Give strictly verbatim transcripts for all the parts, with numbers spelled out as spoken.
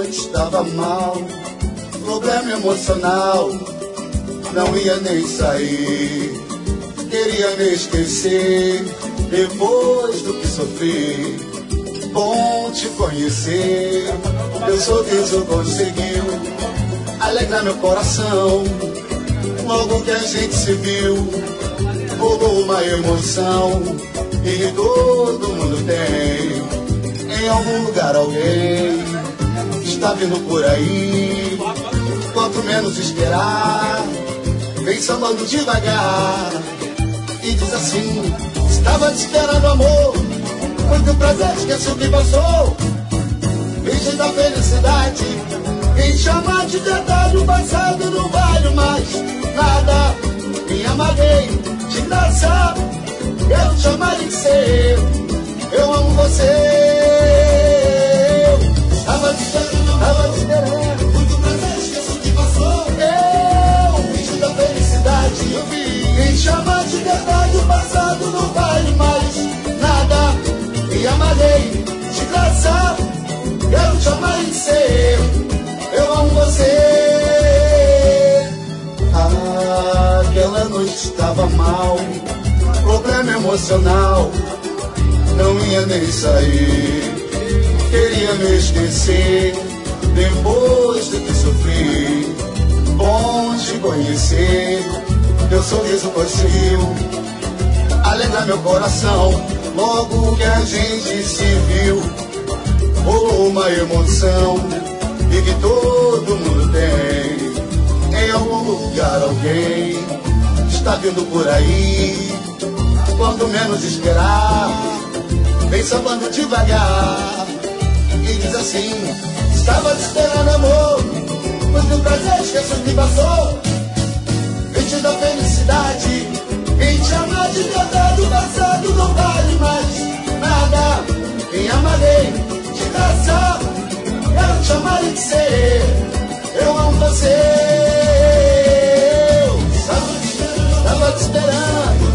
noite estava mal, problema emocional, não ia nem sair. Queria me esquecer depois do que sofri. Bom te conhecer, meu sorriso conseguiu alegrar meu coração. Logo que a gente se viu, rolou uma emoção, e todo mundo tem em algum lugar alguém que está vindo por aí. Quanto menos esperar, vem sambando devagar e diz assim: estava te esperando, amor, muito prazer, esqueci o que passou. Virgem da felicidade, quem chama de verdade o passado não vale mais nada. Me amarguei de graça, eu te chamarei de seu, eu amo você. Tava te esperando, tava te esperando, muito prazer, esqueci o que passou. Eu, virgem da felicidade, eu vi, quem chama de verdade o passado não vale mais nada. Me amarguei de graça, eu te chamarei de seu, eu amo você. Ah, aquela noite estava mal, problema emocional, não ia nem sair. Queria me esquecer depois do que sofri. Bom te conhecer, teu sorriso conseguiu alegrar meu coração. Logo que a gente se viu, rolou uma emoção, e que todo mundo tem em algum lugar alguém está vindo por aí. Quando menos esperar, vem sambando devagar e diz assim: estava te esperando, amor, muito prazer, esqueça o que passou. Virgem da felicidade, quem te ama de verdade o passado não vale mais nada. Quem amarei de graça, eu te chamarei de ser, eu amo você. Estava te esperando,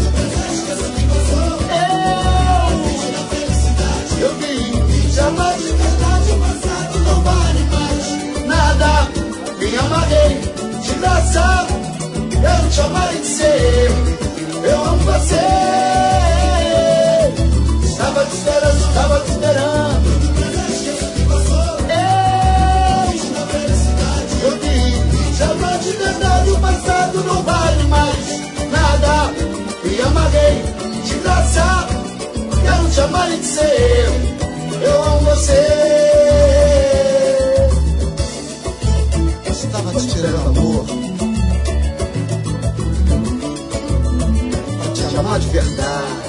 eu, eu vim te amar de verdade o passado não vale mais nada. Quem amarei de graça, eu te chamarei de ser, eu amo você. Estava te esperando, estava te esperando, eu, eu vim te amar de verdade o passado não vale mais nada. Me amarguei de graça, quero te amar e dizer, eu amo você. Estava te tirando amor, pra te amar de verdade.